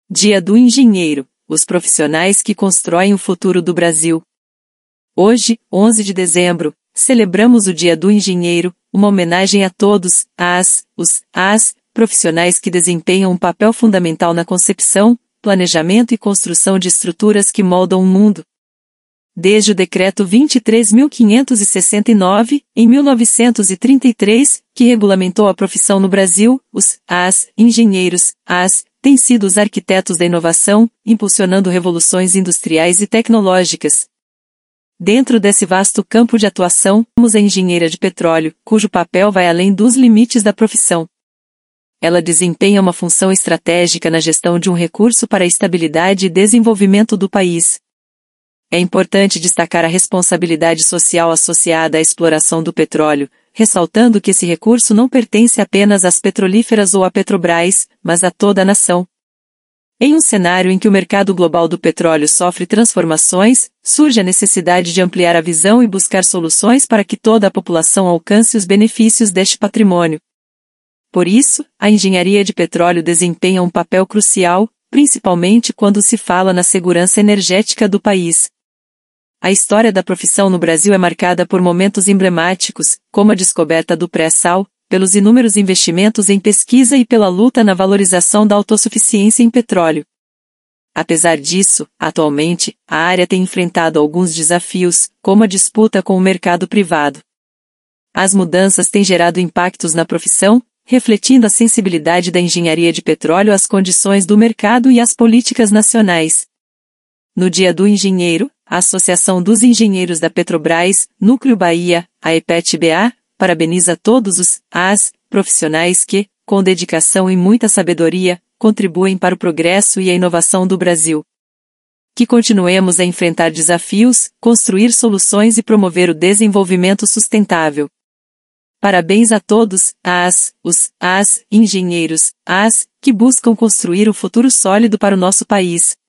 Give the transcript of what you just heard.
Dia do Engenheiro, os profissionais que constroem o futuro do Brasil. Hoje, 11 de dezembro, celebramos o Dia do Engenheiro, uma homenagem a todos, as profissionais que desempenham um papel fundamental na concepção, planejamento e construção de estruturas que moldam o mundo. Desde o Decreto 23.569, em 1933, que regulamentou a profissão no Brasil, os engenheiros, têm sido os arquitetos da inovação, impulsionando revoluções industriais e tecnológicas. Dentro desse vasto campo de atuação, temos a engenheira de petróleo, cujo papel vai além dos limites da profissão. Ela desempenha uma função estratégica na gestão de um recurso para a estabilidade e desenvolvimento do país. É importante destacar a responsabilidade social associada à exploração do petróleo, ressaltando que esse recurso não pertence apenas às petrolíferas ou à Petrobras, mas a toda a nação. Em um cenário em que o mercado global do petróleo sofre transformações, surge a necessidade de ampliar a visão e buscar soluções para que toda a população alcance os benefícios deste patrimônio. Por isso, a engenharia de petróleo desempenha um papel crucial, principalmente quando se fala na segurança energética do país. A história da profissão no Brasil é marcada por momentos emblemáticos, como a descoberta do pré-sal, pelos inúmeros investimentos em pesquisa e pela luta na valorização da autossuficiência em petróleo. Apesar disso, atualmente, a área tem enfrentado alguns desafios, como a disputa com o mercado privado. As mudanças têm gerado impactos na profissão, refletindo a sensibilidade da engenharia de petróleo às condições do mercado e às políticas nacionais. No Dia do Engenheiro, a Associação dos Engenheiros da Petrobras, Núcleo Bahia, a EPET-BA, parabeniza todos os profissionais que, com dedicação e muita sabedoria, contribuem para o progresso e a inovação do Brasil. Que continuemos a enfrentar desafios, construir soluções e promover o desenvolvimento sustentável. Parabéns a todos, os engenheiros, que buscam construir um futuro sólido para o nosso país.